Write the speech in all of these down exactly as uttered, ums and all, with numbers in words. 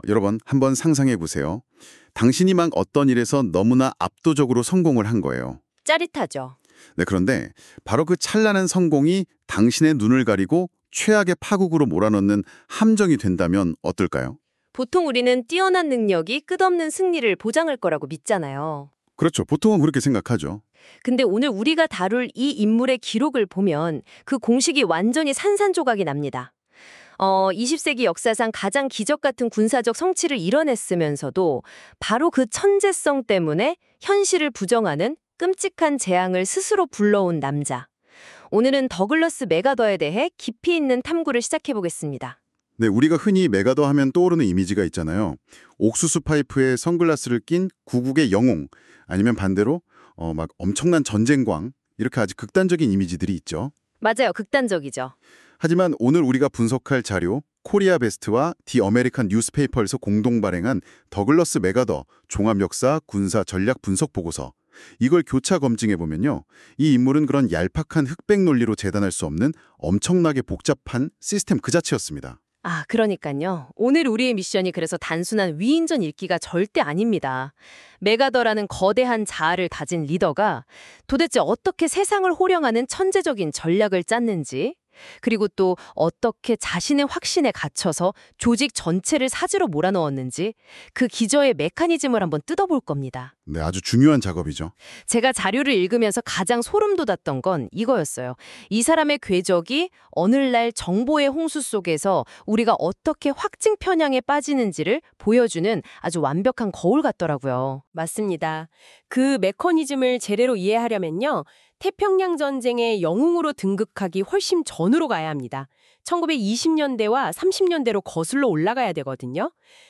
여러분 한번 상상해 보세요. 당신이 막 어떤 일에서 너무나 압도적으로 성공을 한 거예요. 짜릿하죠. 네, 그런데 바로 그 찬란한 성공이 당신의 눈을 가리고 최악의 파국으로 몰아넣는 함정이 된다면 어떨까요? 보통 우리는 뛰어난 능력이 끝없는 승리를 보장할 거라고 믿잖아요. 그렇죠. 보통은 그렇게 생각하죠. 근데 오늘 우리가 다룰 이 인물의 기록을 보면 그 공식이 완전히 산산조각이 납니다. 어, 이십 세기 역사상 가장 기적 같은 군사적 성취를 이뤄냈으면서도 바로 그 천재성 때문에 현실을 부정하는 끔찍한 재앙을 스스로 불러온 남자. 오늘은 더글러스 맥아더에 대해 깊이 있는 탐구를 시작해보겠습니다. 네, 우리가 흔히 메가더 하면 떠오르는 이미지가 있잖아요. 옥수수 파이프에 선글라스를 낀 구국의 영웅, 아니면 반대로 어, 막 엄청난 전쟁광, 이렇게 아주 극단적인 이미지들이 있죠. 맞아요. 극단적이죠. 하지만 오늘 우리가 분석할 자료, 코리아 베스트와 디 어메리칸 뉴스페이퍼에서 공동 발행한 더글러스 맥아더 종합역사 군사 전략 분석 보고서, 이걸 교차 검증해 보면요, 이 인물은 그런 얄팍한 흑백 논리로 재단할 수 없는 엄청나게 복잡한 시스템 그 자체였습니다. 아, 그러니까요. 오늘 우리의 미션이 그래서 단순한 위인전 읽기가 절대 아닙니다. 메가더라는 거대한 자아를 가진 리더가 도대체 어떻게 세상을 호령하는 천재적인 전략을 짰는지, 그리고 또 어떻게 자신의 확신에 갇혀서 조직 전체를 사지로 몰아넣었는지 그 기저의 메커니즘을 한번 뜯어볼 겁니다. 네, 아주 중요한 작업이죠. 제가 자료를 읽으면서 가장 소름 돋았던 건 이거였어요. 이 사람의 궤적이 어느날 정보의 홍수 속에서 우리가 어떻게 확증 편향에 빠지는지를 보여주는 아주 완벽한 거울 같더라고요. 맞습니다. 그 메커니즘을 제대로 이해하려면요, 태평양 전쟁의 영웅으로 등극하기 훨씬 전으로 가야 합니다. 천구백이십 년대와 삼십 년대로 거슬러 올라가야 되거든요.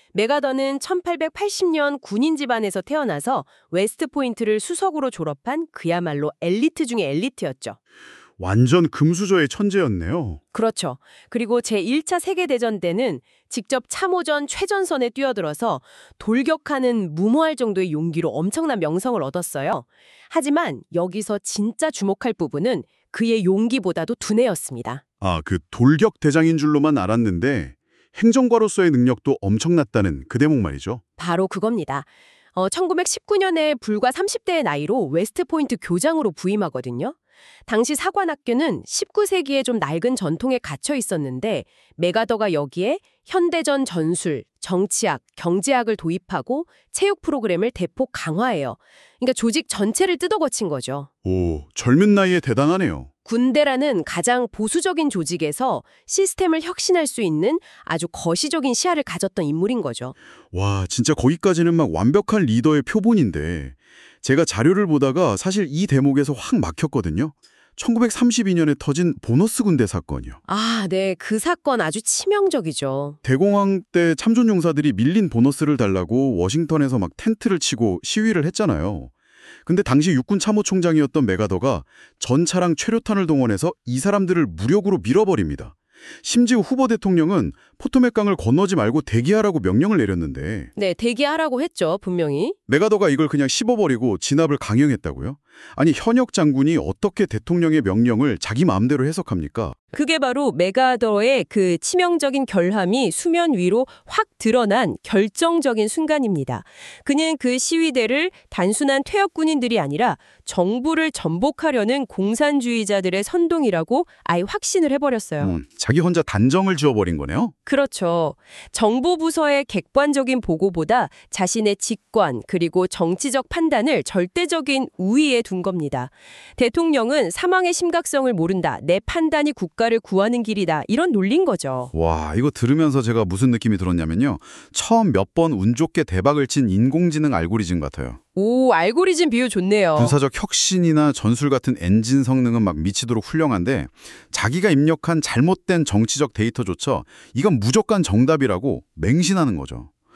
메가더는 천팔백팔십 년 군인 집안에서 태어나서 웨스트포인트를 수석으로 졸업한 그야말로 엘리트 중의 엘리트였죠. 완전 금수저의 천재였네요. 그렇죠. 그리고 제일 차 세계대전 때는 직접 참호전 최전선에 뛰어들어서 돌격하는 무모할 정도의 용기로 엄청난 명성을 얻었어요. 하지만 여기서 진짜 주목할 부분은 그의 용기보다도 두뇌였습니다. 아, 그 돌격 대장인 줄로만 알았는데 행정가로서의 능력도 엄청났다는 그 대목 말이죠. 바로 그겁니다. 어, 천구백십구 년에 불과 삼십 대의 나이로 웨스트포인트 교장으로 부임하거든요. 당시 사관학교는 십구 세기에 좀 낡은 전통에 갇혀 있었는데 메가더가 여기에 현대전 전술, 정치학, 경제학을 도입하고 체육 프로그램을 대폭 강화해요. 그러니까 조직 전체를 뜯어고친 거죠. 오, 젊은 나이에 대단하네요. 군대라는 가장 보수적인 조직에서 시스템을 혁신할 수 있는 아주 거시적인 시야를 가졌던 인물인 거죠. 와, 진짜 거기까지는 막 완벽한 리더의 표본인데 제가 자료를 보다가 사실 이 대목에서 확 막혔거든요. 천구백삼십이 년에 터진 보너스 군대 사건이요. 아, 네. 그 사건 아주 치명적이죠. 대공황 때 참전 용사들이 밀린 보너스를 달라고 워싱턴에서 막 텐트를 치고 시위를 했잖아요. 근데 당시 육군 참모총장이었던 메가더가 전차랑 최루탄을 동원해서 이 사람들을 무력으로 밀어버립니다. 심지어 후보 대통령은 포토맥강을 건너지 말고 대기하라고 명령을 내렸는데 네, 대기하라고 했죠, 분명히. 메가더가 이걸 그냥 씹어버리고 진압을 강행했다고요? 아니, 현역 장군이 어떻게 대통령의 명령을 자기 마음대로 해석합니까? 그게 바로 메가더의 그 치명적인 결함이 수면 위로 확 드러난 결정적인 순간입니다. 그는 그 시위대를 단순한 퇴역 군인들이 아니라 정부를 전복하려는 공산주의자들의 선동이라고 아예 확신을 해버렸어요. 음, 자기 혼자 단정을 지어버린 거네요? 그렇죠. 정보 부서의 객관적인 보고보다 자신의 직관 그리고 정치적 판단을 절대적인 우위에 둔 겁니다. 대통령은 사망의 심각성을 모른다. 내 판단이 국가를 구하는 길이다. 이런 논리인 거죠. 와, 이거 들으면서 제가 무슨 느낌이 들었냐면요. 처음 몇 번 운 좋게 대박을 친 인공지능 알고리즘 같아요. 오, 알고리즘 비유 좋네요. 군사적 혁신이나 전술 같은 엔진 성능은 막 미치도록 훌륭한데 자기가 입력한 잘못된 정치적 데이터조차 이건 무조건 정답이라고 맹신하는 거죠.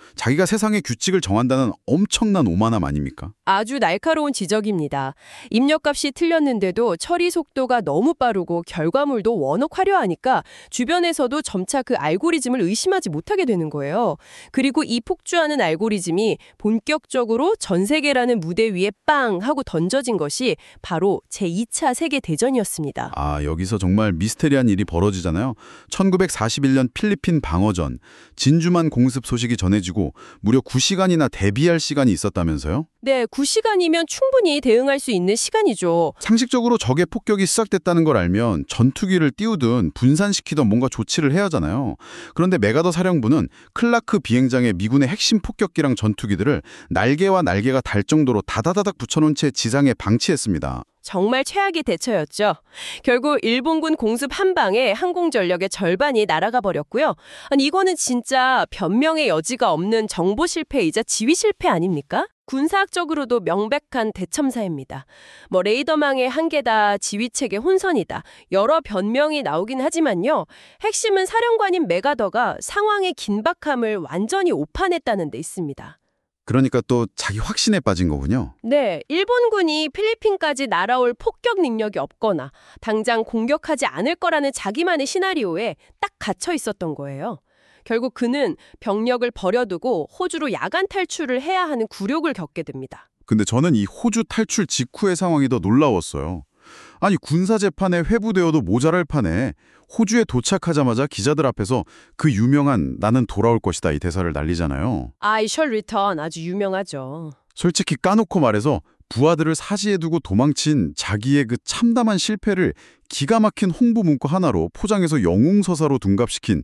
자기가 세상의 규칙을 정한다는 엄청난 오만함 아닙니까? 아주 날카로운 지적입니다. 입력값이 틀렸는데도 처리 속도가 너무 빠르고 결과물도 워낙 화려하니까 주변에서도 점차 그 알고리즘을 의심하지 못하게 되는 거예요. 그리고 이 폭주하는 알고리즘이 본격적으로 전 세계라는 무대 위에 빵 하고 던져진 것이 바로 제이 차 세계대전이었습니다. 아, 여기서 정말 미스테리한 일이 벌어지잖아요. 천구백사십일 년 필리핀 방어전, 진주만 공습 소식이 전해지고 무려 구 시간이나 대비할 시간이 있었다면서요? 네, 구 시간이면 충분히 대응할 수 있는 시간이죠. 상식적으로 적의 폭격이 시작됐다는 걸 알면 전투기를 띄우든 분산시키던 뭔가 조치를 해야 하잖아요. 그런데 메가더 사령부는 클라크 비행장의 미군의 핵심 폭격기랑 전투기들을 날개와 날개가 달 정도로 다다다닥 붙여놓은 채 지상에 방치했습니다. 정말 최악의 대처였죠. 결국 일본군 공습 한 방에 항공전력의 절반이 날아가 버렸고요. 아니 이거는 진짜 변명의 여지가 없는 정보 실패이자 지휘 실패 아닙니까? 군사학적으로도 명백한 대참사입니다. 뭐 레이더망의 한계다, 지휘체계 혼선이다, 여러 변명이 나오긴 하지만요. 핵심은 사령관인 메가더가 상황의 긴박함을 완전히 오판했다는 데 있습니다. 그러니까 또 자기 확신에 빠진 거군요. 네, 일본군이 필리핀까지 날아올 폭격 능력이 없거나 당장 공격하지 않을 거라는 자기만의 시나리오에 딱 갇혀 있었던 거예요. 결국 그는 병력을 버려두고 호주로 야간 탈출을 해야 하는 굴욕을 겪게 됩니다. 근데 저는 이 호주 탈출 직후의 상황이 더 놀라웠어요. 아니 군사재판에 회부되어도 모자랄 판에 호주에 도착하자마자 기자들 앞에서 그 유명한 나는 돌아올 것이다 이 대사를 날리잖아요. I shall return 아주 유명하죠. 솔직히 까놓고 말해서 부하들을 사지에 두고 도망친 자기의 그 참담한 실패를 기가 막힌 홍보 문구 하나로 포장해서 영웅서사로 둔갑시킨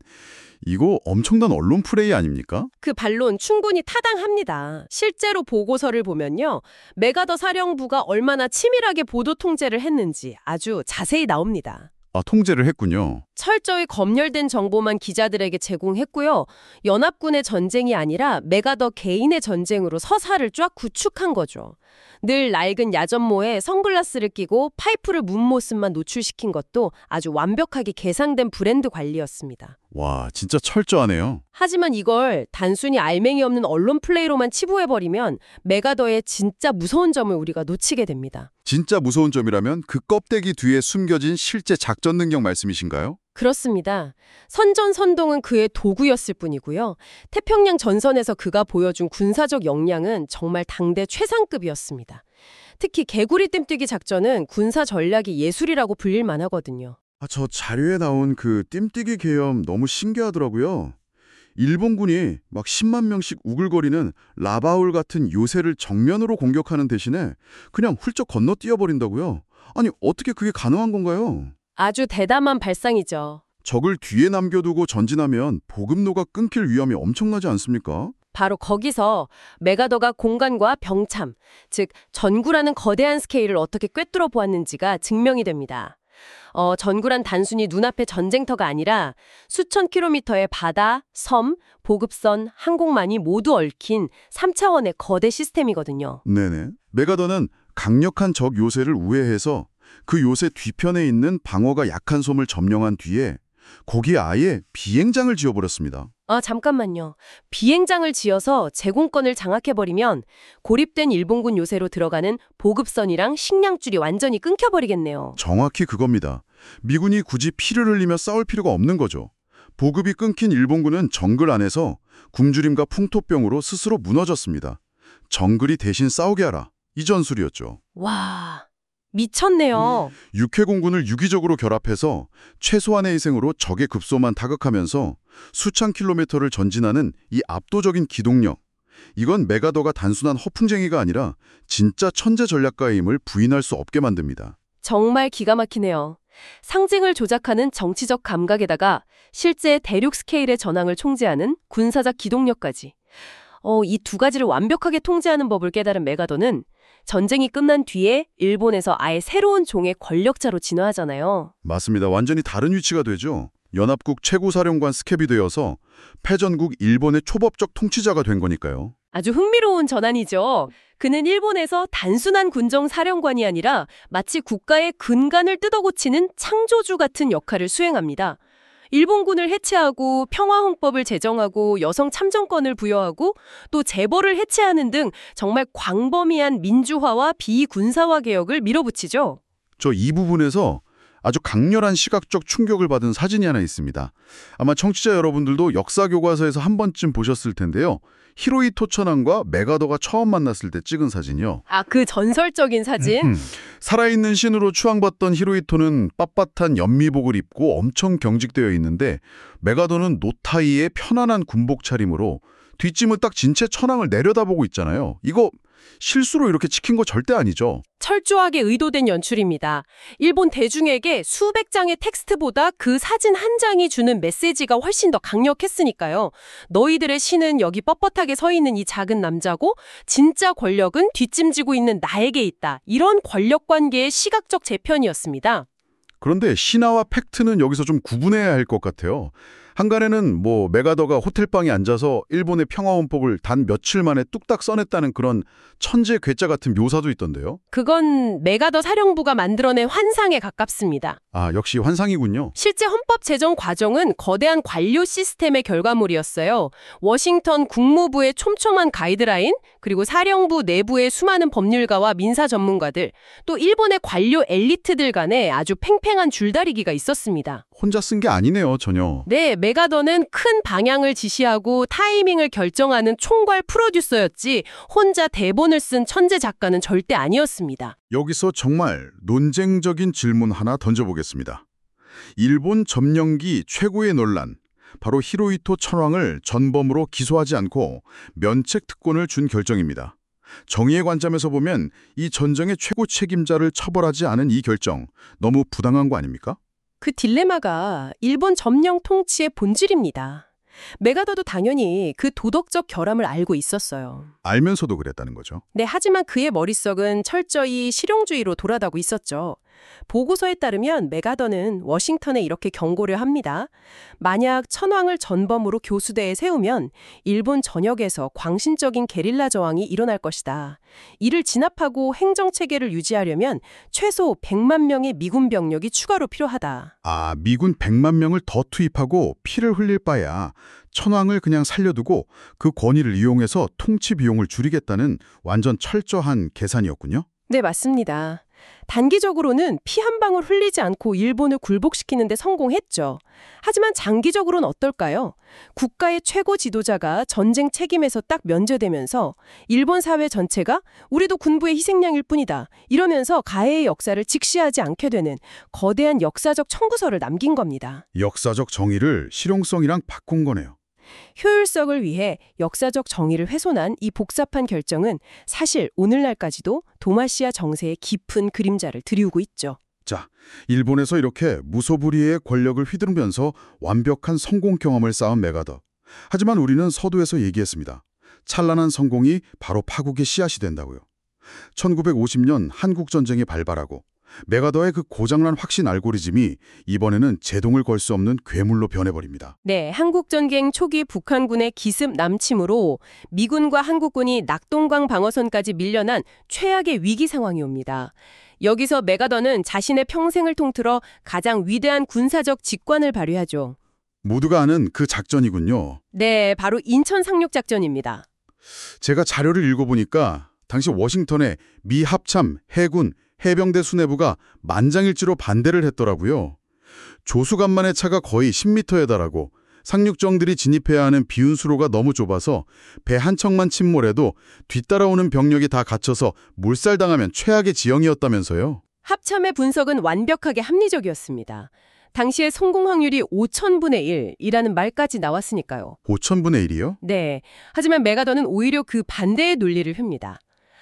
이거 엄청난 언론 플레이 아닙니까? 그 반론 충분히 타당합니다. 실제로 보고서를 보면요. 메가더 사령부가 얼마나 치밀하게 보도 통제를 했는지 아주 자세히 나옵니다. 아, 통제를 했군요. 철저히 검열된 정보만 기자들에게 제공했고요. 연합군의 전쟁이 아니라 메가더 개인의 전쟁으로 서사를 쫙 구축한 거죠. 늘 낡은 야전모에 선글라스를 끼고 파이프를 문 모습만 노출시킨 것도 아주 완벽하게 계상된 브랜드 관리였습니다. 와, 진짜 철저하네요. 하지만 이걸 단순히 알맹이 없는 언론 플레이로만 치부해버리면 메가더의 진짜 무서운 점을 우리가 놓치게 됩니다. 진짜 무서운 점이라면 그 껍데기 뒤에 숨겨진 실제 작전 능력 말씀이신가요? 그렇습니다. 선전선동은 그의 도구였을 뿐이고요. 태평양 전선에서 그가 보여준 군사적 역량은 정말 당대 최상급이었습니다. 특히 개구리 띰뜨기 작전은 군사 전략의 예술이라고 불릴 만하거든요. 아, 저 자료에 나온 그 띰뜨기 계엄 너무 신기하더라고요. 일본군이 막 십만 명씩 우글거리는 라바울 같은 요새를 정면으로 공격하는 대신에 그냥 훌쩍 건너뛰어버린다고요? 아니, 어떻게 그게 가능한 건가요? 아주 대담한 발상이죠. 적을 뒤에 남겨두고 전진하면 보급로가 끊길 위험이 엄청나지 않습니까? 바로 거기서 메가더가 공간과 병참, 즉 전구라는 거대한 스케일을 어떻게 꿰뚫어 보았는지가 증명이 됩니다. 어, 전구란 단순히 눈앞의 전쟁터가 아니라 수천 킬로미터의 바다, 섬, 보급선, 항공만이 모두 얽힌 삼 차원의 거대 시스템이거든요. 네네. 메가더는 강력한 적 요새를 우회해서 그 요새 뒤편에 있는 방어가 약한 섬을 점령한 뒤에 거기에 아예 비행장을 지어버렸습니다. 아, 잠깐만요. 비행장을 지어서 제공권을 장악해버리면 고립된 일본군 요새로 들어가는 보급선이랑 식량줄이 완전히 끊겨버리겠네요. 정확히 그겁니다. 미군이 굳이 피를 흘리며 싸울 필요가 없는 거죠. 보급이 끊긴 일본군은 정글 안에서 굶주림과 풍토병으로 스스로 무너졌습니다. 정글이 대신 싸우게 하라. 이 전술이었죠. 와, 미쳤네요. 육해공군을 유기적으로 결합해서 최소한의 희생으로 적의 급소만 타격하면서 수천 킬로미터를 전진하는 이 압도적인 기동력. 이건 메가더가 단순한 허풍쟁이가 아니라 진짜 천재 전략가의 힘을 부인할 수 없게 만듭니다. 정말 기가 막히네요. 상징을 조작하는 정치적 감각에다가 실제 대륙 스케일의 전황을 총재하는 군사적 기동력까지. 어, 이 두 가지를 완벽하게 통제하는 법을 깨달은 메가더는 전쟁이 끝난 뒤에 일본에서 아예 새로운 종의 권력자로 진화하잖아요. 맞습니다. 완전히 다른 위치가 되죠. 연합국 최고사령관 스캡이 되어서 패전국 일본의 초법적 통치자가 된 거니까요. 아주 흥미로운 전환이죠. 그는 일본에서 단순한 군정 사령관이 아니라 마치 국가의 근간을 뜯어고치는 창조주 같은 역할을 수행합니다. 일본군을 해체하고 평화헌법을 제정하고 여성 참정권을 부여하고 또 재벌을 해체하는 등 정말 광범위한 민주화와 비군사화 개혁을 밀어붙이죠. 저 이 부분에서 아주 강렬한 시각적 충격을 받은 사진이 하나 있습니다. 아마 청취자 여러분들도 역사 교과서에서 한 번쯤 보셨을 텐데요. 히로히토 천황과 메가더가 처음 만났을 때 찍은 사진이요. 아, 그 전설적인 사진? 음, 살아있는 신으로 추앙받던 히로히토는 빳빳한 연미복을 입고 엄청 경직되어 있는데 메가더는 노타이의 편안한 군복 차림으로 뒷짐을 딱 진 채 천황을 내려다보고 있잖아요. 이거 실수로 이렇게 찍힌 거 절대 아니죠. 철저하게 의도된 연출입니다. 일본 대중에게 수백 장의 텍스트보다 그 사진 한 장이 주는 메시지가 훨씬 더 강력했으니까요. 너희들의 신은 여기 뻣뻣하게 서 있는 이 작은 남자고 진짜 권력은 뒷짐지고 있는 나에게 있다. 이런 권력 관계의 시각적 재편이었습니다. 그런데 신화와 팩트는 여기서 좀 구분해야 할 것 같아요. 한간에는 뭐 메가더가 호텔방에 앉아서 일본의 평화헌법을 단 며칠 만에 뚝딱 써냈다는 그런 천재 괴짜 같은 묘사도 있던데요. 그건 메가더 사령부가 만들어낸 환상에 가깝습니다. 아, 역시 환상이군요. 실제 헌법 제정 과정은 거대한 관료 시스템의 결과물이었어요. 워싱턴 국무부의 촘촘한 가이드라인, 그리고 사령부 내부의 수많은 법률가와 민사 전문가들, 또 일본의 관료 엘리트들 간에 아주 팽팽한 줄다리기가 있었습니다. 혼자 쓴 게 아니네요, 전혀. 네, 메가더는 큰 방향을 지시하고 타이밍을 결정하는 총괄 프로듀서였지 혼자 대본을 쓴 천재 작가는 절대 아니었습니다. 여기서 정말 논쟁적인 질문 하나 던져보겠습니다. 일본 점령기 최고의 논란, 바로 히로히토 천황을 전범으로 기소하지 않고 면책 특권을 준 결정입니다. 정의의 관점에서 보면 이 전쟁의 최고 책임자를 처벌하지 않은 이 결정, 너무 부당한 거 아닙니까? 그 딜레마가 일본 점령 통치의 본질입니다. 메가더도 당연히 그 도덕적 결함을 알고 있었어요. 알면서도 그랬다는 거죠. 네, 하지만 그의 머릿속은 철저히 실용주의로 돌아가고 있었죠. 보고서에 따르면 메가더는 워싱턴에 이렇게 경고를 합니다. 만약 천황을 전범으로 교수대에 세우면 일본 전역에서 광신적인 게릴라 저항이 일어날 것이다. 이를 진압하고 행정체계를 유지하려면 최소 백만 명의 미군 병력이 추가로 필요하다. 아, 미군 백만 명을 더 투입하고 피를 흘릴 바야 천황을 그냥 살려두고 그 권위를 이용해서 통치 비용을 줄이겠다는 완전 철저한 계산이었군요. 네, 맞습니다. 단기적으로는 피 한 방울 흘리지 않고 일본을 굴복시키는 데 성공했죠. 하지만 장기적으로는 어떨까요? 국가의 최고 지도자가 전쟁 책임에서 딱 면제되면서 일본 사회 전체가 우리도 군부의 희생양일 뿐이다. 이러면서 가해의 역사를 직시하지 않게 되는 거대한 역사적 청구서를 남긴 겁니다. 역사적 정의를 실용성이랑 바꾼 거네요. 효율성을 위해 역사적 정의를 훼손한 이 복잡한 결정은 사실 오늘날까지도 도마시아 정세의 깊은 그림자를 드리우고 있죠. 자, 일본에서 이렇게 무소불위의 권력을 휘두르면서 완벽한 성공 경험을 쌓은 메가더. 하지만 우리는 서두에서 얘기했습니다. 찬란한 성공이 바로 파국의 씨앗이 된다고요. 천구백오십 년 한국전쟁이 발발하고 메가더의 그 고장난 확신 알고리즘이 이번에는 제동을 걸 수 없는 괴물로 변해버립니다. 네, 한국전쟁 초기 북한군의 기습 남침으로 미군과 한국군이 낙동강 방어선까지 밀려난 최악의 위기 상황이 옵니다. 여기서 메가더는 자신의 평생을 통틀어 가장 위대한 군사적 직관을 발휘하죠. 모두가 아는 그 작전이군요. 네, 바로 인천 상륙작전입니다. 제가 자료를 읽어보니까 당시 워싱턴에 미 합참, 해군, 해병대 수뇌부가 만장일치로 반대를 했더라고요. 조수간만의 차가 거의 십 미터에 달하고 상륙정들이 진입해야 하는 비운수로가 너무 좁아서 배 한 척만 침몰해도 뒤따라오는 병력이 다 갇혀서 몰살당하면 최악의 지형이었다면서요. 합참의 분석은 완벽하게 합리적이었습니다. 당시의 성공 확률이 오천분의 일이라는 말까지 나왔으니까요. 오천분의 일이요? 네, 하지만 메가더는 오히려 그 반대의 논리를 틉니다.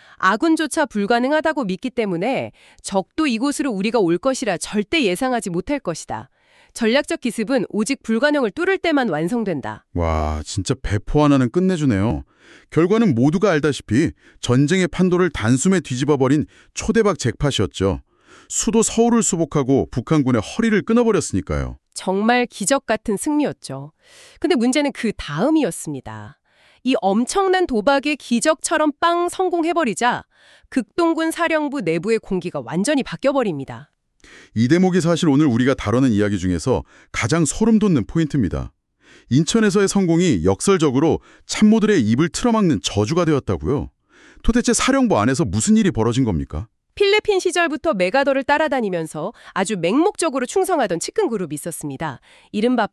아군조차 불가능하다고 믿기 때문에 적도 이곳으로 우리가 올 것이라 절대 예상하지 못할 것이다. 전략적 기습은 오직 불가능을 뚫을 때만 완성된다. 와, 진짜 배포 하나는 끝내주네요. 결과는 모두가 알다시피 전쟁의 판도를 단숨에 뒤집어버린 초대박 잭팟이었죠. 수도 서울을 수복하고 북한군의 허리를 끊어버렸으니까요. 정말 기적 같은 승리였죠. 근데 문제는 그 다음이었습니다. 이 엄청난 도박의 기적처럼 빵 성공해버리자 극동군 사령부 내부의 공기가 완전히 바뀌어버립니다. 이 대목이 사실 오늘 우리가 다루는 이야기 중에서 가장 소름 돋는 포인트입니다. 인천에서의 성공이 역설적으로 참모들의 입을 틀어막는 저주가 되었다고요. 도대체 사령부 안에서 무슨 일이 벌어진 겁니까? 필리핀 시절부터 메가더를 따라다니면서 아주 맹목적으로 충성하던 측근 그룹이 있었습니다. 이른바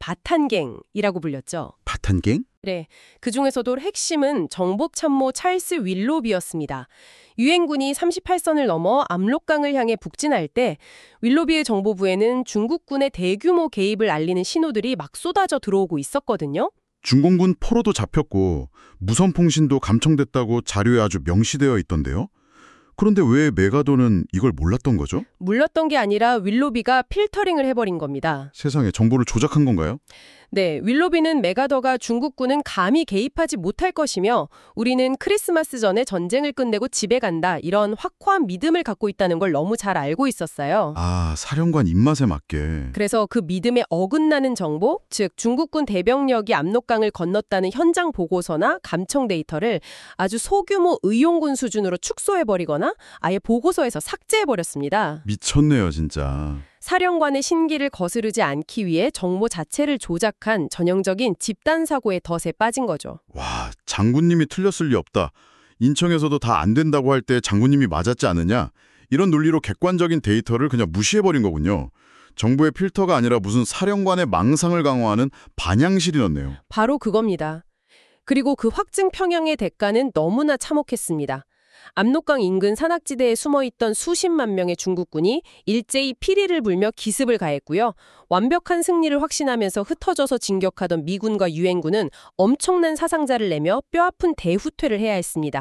바탄갱이라고 불렸죠. 바탄갱? 네, 그 중에서도 핵심은 정복참모 찰스 윌로비였습니다. 유엔군이 삼십팔 선을 넘어 압록강을 향해 북진할 때 윌로비의 정보부에는 중국군의 대규모 개입을 알리는 신호들이 막 쏟아져 들어오고 있었거든요. 중공군 포로도 잡혔고 무선통신도 감청됐다고 자료에 아주 명시되어 있던데요. 그런데 왜 메가더는 이걸 몰랐던 거죠? 몰랐던 게 아니라 윌로비가 필터링을 해버린 겁니다. 세상에 정보를 조작한 건가요? 네, 윌로비는 메가더가 중국군은 감히 개입하지 못할 것이며 우리는 크리스마스 전에 전쟁을 끝내고 집에 간다 이런 확고한 믿음을 갖고 있다는 걸 너무 잘 알고 있었어요. 아, 사령관 입맛에 맞게. 그래서 그 믿음에 어긋나는 정보, 즉 중국군 대병력이 압록강을 건넜다는 현장 보고서나 감청 데이터를 아주 소규모 의용군 수준으로 축소해버리거나 아예 보고서에서 삭제해버렸습니다. 미쳤네요, 진짜. 사령관의 신기를 거스르지 않기 위해 정보 자체를 조작한 전형적인 집단 사고의 덫에 빠진 거죠. 와, 장군님이 틀렸을 리 없다. 인천에서도 다 안 된다고 할 때 장군님이 맞았지 않느냐? 이런 논리로 객관적인 데이터를 그냥 무시해버린 거군요. 정부의 필터가 아니라 무슨 사령관의 망상을 강화하는 반향실이었네요. 바로 그겁니다. 그리고 그 확증 평양의 대가는 너무나 참혹했습니다. 압록강 인근 산악지대에 숨어있던 수십만 명의 중국군이 일제히 피리를 불며 기습을 가했고요. 완벽한 승리를 확신하면서 흩어져서 진격하던 미군과 유엔군은 엄청난 사상자를 내며 뼈아픈 대후퇴를 해야 했습니다.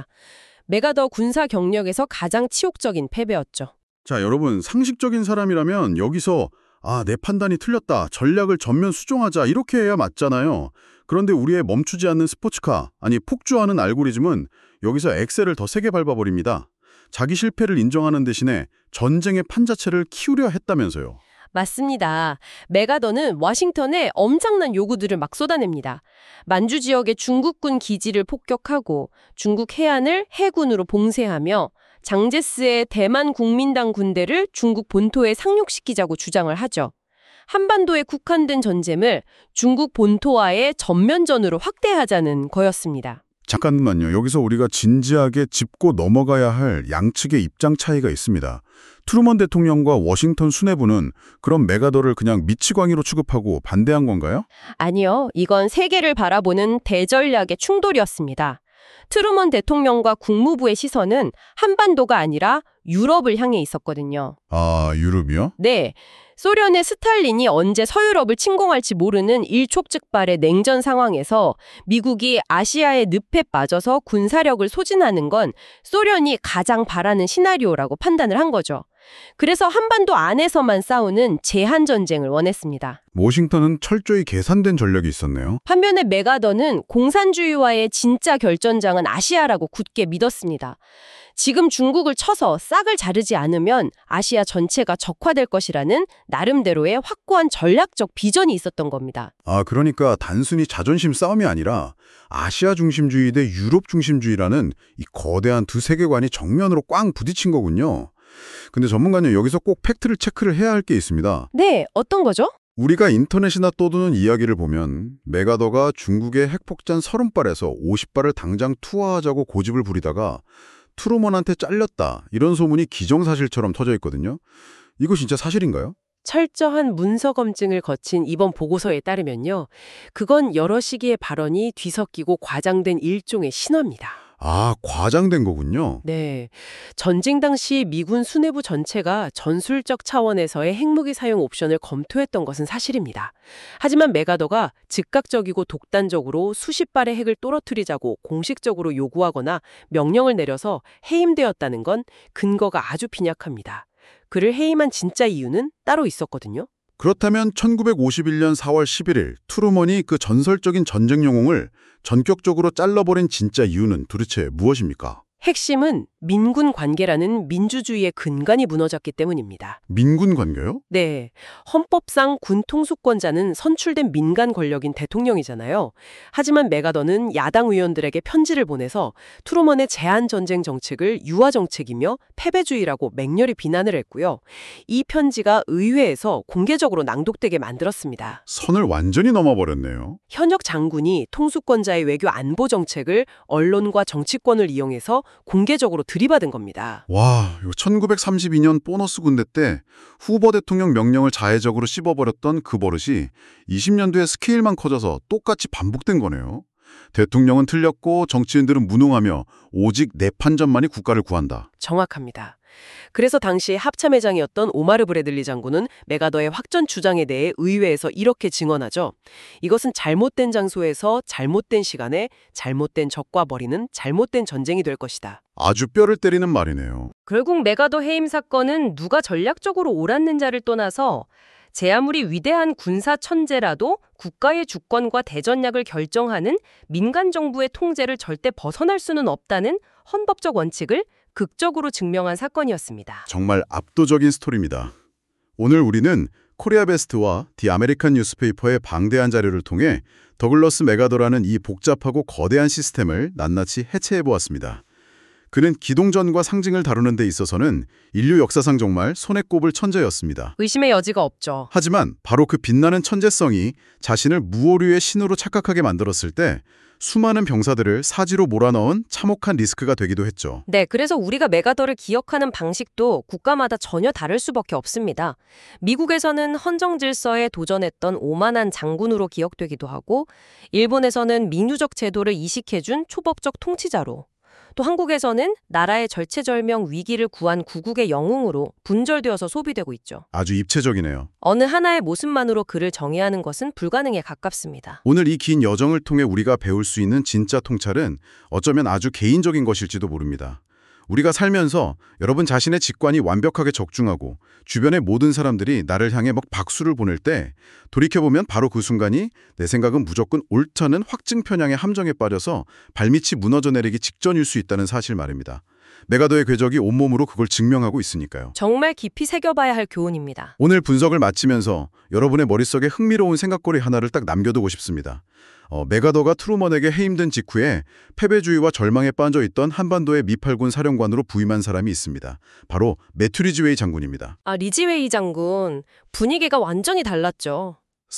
메가더 군사 경력에서 가장 치욕적인 패배였죠. 자, 여러분, 상식적인 사람이라면 여기서 아, 내 판단이 틀렸다. 전략을 전면 수정하자. 이렇게 해야 맞잖아요. 그런데 우리의 멈추지 않는 스포츠카, 아니 폭주하는 알고리즘은 여기서 엑셀을 더 세게 밟아버립니다. 자기 실패를 인정하는 대신에 전쟁의 판 자체를 키우려 했다면서요. 맞습니다. 메가더는 워싱턴에 엄청난 요구들을 막 쏟아냅니다. 만주 지역의 중국군 기지를 폭격하고 중국 해안을 해군으로 봉쇄하며 장제스의 대만 국민당 군대를 중국 본토에 상륙시키자고 주장을 하죠. 한반도에 국한된 전쟁을 중국 본토와의 전면전으로 확대하자는 거였습니다. 잠깐만요. 여기서 우리가 진지하게 짚고 넘어가야 할 양측의 입장 차이가 있습니다. 트루먼 대통령과 워싱턴 수뇌부는 그럼 메가더를 그냥 미치광이로 취급하고 반대한 건가요? 아니요. 이건 세계를 바라보는 대전략의 충돌이었습니다. 트루먼 대통령과 국무부의 시선은 한반도가 아니라 유럽을 향해 있었거든요. 아, 유럽이요? 네. 소련의 스탈린이 언제 서유럽을 침공할지 모르는 일촉즉발의 냉전 상황에서 미국이 아시아의 늪에 빠져서 군사력을 소진하는 건 소련이 가장 바라는 시나리오라고 판단을 한 거죠. 그래서 한반도 안에서만 싸우는 제한전쟁을 원했습니다. 워싱턴은 철저히 계산된 전략이 있었네요. 반면에 메가더는 공산주의와의 진짜 결전장은 아시아라고 굳게 믿었습니다. 지금 중국을 쳐서 싹을 자르지 않으면 아시아 전체가 적화될 것이라는 나름대로의 확고한 전략적 비전이 있었던 겁니다. 아, 그러니까 단순히 자존심 싸움이 아니라 아시아 중심주의 대 유럽 중심주의라는 이 거대한 두 세계관이 정면으로 꽝 부딪힌 거군요. 근데 전문가님, 여기서 꼭 팩트를 체크를 해야 할 게 있습니다. 네, 어떤 거죠? 우리가 인터넷이나 떠도는 이야기를 보면 메가더가 중국의 핵폭탄 서른 발에서 오십 발을 당장 투하하자고 고집을 부리다가 트루먼한테 잘렸다, 이런 소문이 기정사실처럼 터져 있거든요. 이거 진짜 사실인가요? 철저한 문서 검증을 거친 이번 보고서에 따르면요. 그건 여러 시기의 발언이 뒤섞이고 과장된 일종의 신화입니다. 아, 과장된 거군요. 네. 전쟁 당시 미군 수뇌부 전체가 전술적 차원에서의 핵무기 사용 옵션을 검토했던 것은 사실입니다. 하지만 메가더가 즉각적이고 독단적으로 수십 발의 핵을 떨어뜨리자고 공식적으로 요구하거나 명령을 내려서 해임되었다는 건 근거가 아주 빈약합니다. 그를 해임한 진짜 이유는 따로 있었거든요. 그렇다면 천구백오십일 년 사월 십일일 트루먼이 그 전설적인 전쟁 영웅을 전격적으로 잘라버린 진짜 이유는 도대체 무엇입니까? 핵심은 민군 관계라는 민주주의의 근간이 무너졌기 때문입니다. 민군 관계요? 네, 헌법상 군 통수권자는 선출된 민간 권력인 대통령이잖아요. 하지만 메가더는 야당 의원들에게 편지를 보내서 트루먼의 제한 전쟁 정책을 유화 정책이며 패배주의라고 맹렬히 비난을 했고요. 이 편지가 의회에서 공개적으로 낭독되게 만들었습니다. 선을 완전히 넘어버렸네요. 현역 장군이 통수권자의 외교 안보 정책을 언론과 정치권을 이용해서 공개적으로 들이받은 겁니다. 와, 이거 천구백삼십이 년 보너스 군대 때 후보 대통령 명령을 자해적으로 씹어버렸던 그 버릇이 이십 년도에 스케일만 커져서 똑같이 반복된 거네요. 대통령은 틀렸고 정치인들은 무능하며 오직 내 판단만이 국가를 구한다. 정확합니다. 그래서 당시 합참의장이었던 오마르 브래들리 장군은 메가더의 확전 주장에 대해 의회에서 이렇게 증언하죠. 이것은 잘못된 장소에서 잘못된 시간에 잘못된 적과 벌이는 잘못된 전쟁이 될 것이다. 아주 뼈를 때리는 말이네요. 결국 메가더 해임 사건은 누가 전략적으로 옳았는 자를 떠나서 제 아무리 위대한 군사 천재라도 국가의 주권과 대전략을 결정하는 민간 정부의 통제를 절대 벗어날 수는 없다는 헌법적 원칙을 극적으로 증명한 사건이었습니다. 정말 압도적인 스토리입니다. 오늘 우리는 코리아 베스트와 디 아메리칸 뉴스페이퍼의 방대한 자료를 통해 더글러스 메가더라는 이 복잡하고 거대한 시스템을 낱낱이 해체해보았습니다. 그는 기동전과 상징을 다루는 데 있어서는 인류 역사상 정말 손에 꼽을 천재였습니다. 의심의 여지가 없죠. 하지만 바로 그 빛나는 천재성이 자신을 무오류의 신으로 착각하게 만들었을 때 수많은 병사들을 사지로 몰아넣은 참혹한 리스크가 되기도 했죠. 네, 그래서 우리가 메가더를 기억하는 방식도 국가마다 전혀 다를 수밖에 없습니다. 미국에서는 헌정 질서에 도전했던 오만한 장군으로 기억되기도 하고, 일본에서는 민주적 제도를 이식해준 초법적 통치자로, 또 한국에서는 나라의 절체절명 위기를 구한 구국의 영웅으로 분절되어서 소비되고 있죠. 아주 입체적이네요. 어느 하나의 모습만으로 그를 정의하는 것은 불가능에 가깝습니다. 오늘 이 긴 여정을 통해 우리가 배울 수 있는 진짜 통찰은 어쩌면 아주 개인적인 것일지도 모릅니다. 우리가 살면서 여러분 자신의 직관이 완벽하게 적중하고 주변의 모든 사람들이 나를 향해 막 박수를 보낼 때 돌이켜보면 바로 그 순간이 내 생각은 무조건 옳다는 확증 편향의 함정에 빠져서 발밑이 무너져 내리기 직전일 수 있다는 사실 말입니다. 메가더의 궤적이 온몸으로 그걸 증명하고 있으니까요. 정말 깊이 새겨봐야 할 교훈입니다. 오늘 분석을 마치면서 여러분의 머릿속에 흥미로운 생각거리 하나를 딱 남겨두고 싶습니다. 어, 메가더가 트루먼에게 해임된 직후에 패배주의와 절망에 빠져있던 한반도의 미팔군 사령관으로 부임한 사람이 있습니다. 바로 매튜 리지웨이 장군입니다. 아, 리지웨이 장군. 분위기가 완전히 달랐죠.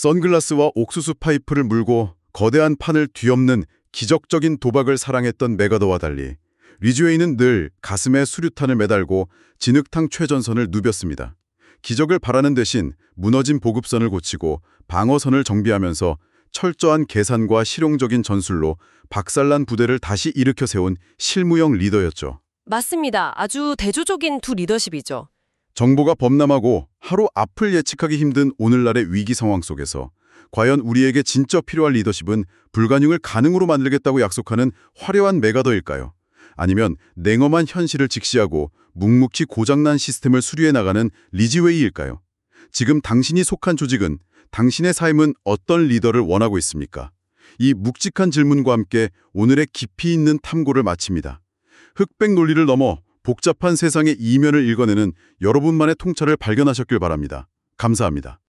선글라스와 옥수수 파이프를 물고 거대한 판을 뒤엎는 기적적인 도박을 사랑했던 메가더와 달리 리지웨이는 늘 가슴에 수류탄을 매달고 진흙탕 최전선을 누볐습니다. 기적을 바라는 대신 무너진 보급선을 고치고 방어선을 정비하면서 철저한 계산과 실용적인 전술로 박살난 부대를 다시 일으켜 세운 실무형 리더였죠. 맞습니다. 아주 대조적인 두 리더십이죠. 정보가 범람하고 하루 앞을 예측하기 힘든 오늘날의 위기 상황 속에서 과연 우리에게 진짜 필요한 리더십은 불가능을 가능으로 만들겠다고 약속하는 화려한 메가더일까요? 아니면 냉엄한 현실을 직시하고 묵묵히 고장난 시스템을 수리해 나가는 리지웨이일까요? 지금 당신이 속한 조직은, 당신의 삶은 어떤 리더를 원하고 있습니까? 이 묵직한 질문과 함께 오늘의 깊이 있는 탐구를 마칩니다. 흑백 논리를 넘어 복잡한 세상의 이면을 읽어내는 여러분만의 통찰을 발견하셨길 바랍니다. 감사합니다.